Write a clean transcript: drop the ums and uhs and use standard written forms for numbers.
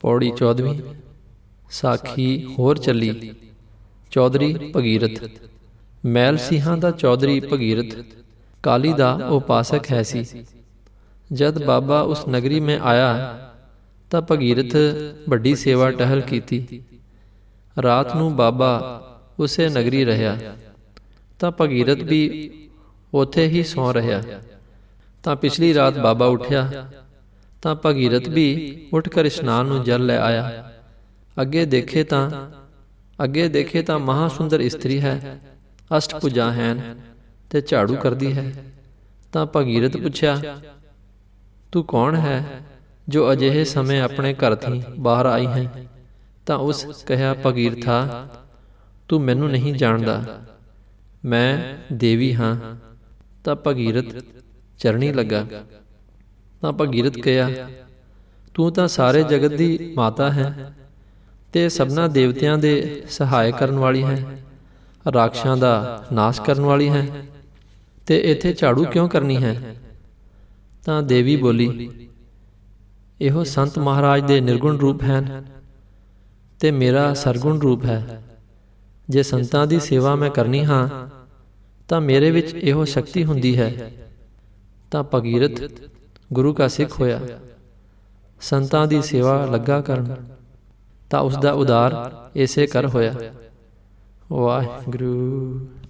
पौड़ी 14वीं। साखी होर चली। चौधरी भगीरथ। मैल सिंहां दा चौधरी भगीरथ काली दा उपासक है सी। जद बाबा उस नगरी में आया तां भगीरथ वड्डी सेवा टहल कीती। रात नूं बाबा उसे नगरी रहा तां भगीरथ भी उत्थे ही सौ रहा। तां पिछली रात बाबा उठिया तां भगीरथ भी उठ कर इशनान नूं जल लै आया। अगे देखे तां महासुंदर इस्त्री है, अष्टभुजा हैन ते झाड़ू करदी है। तां भगीरथ पुछया, तू कौन है जो अजिहे समय अपने घर थी बाहर आई है? तां उस कहा, भगीरथा, तू मैनू नहीं जानदा, मैं देवी हाँ। तां भगीरथ चरणी लगा। तां भगीरथ कहा, तू तां सारे जगत दी माता है ते सबना देवतियां दे सहाय करन वाली है, राक्षसां दा नाश करन वाली है, ते इत्थे झाड़ू क्यों करनी है? तां देवी बोली, इहो संत महाराज दे निर्गुण रूप हैं ते मेरा सरगुण रूप है। जे संतां दी सेवा मैं करनी हाँ तां मेरे विच इहो शक्ति हुंदी है। तां भगीरथ गुरु का सिख होया, संतां दी सेवा लगा करन, तां उसदा उदार इसे कर होया। वाहिगुरू।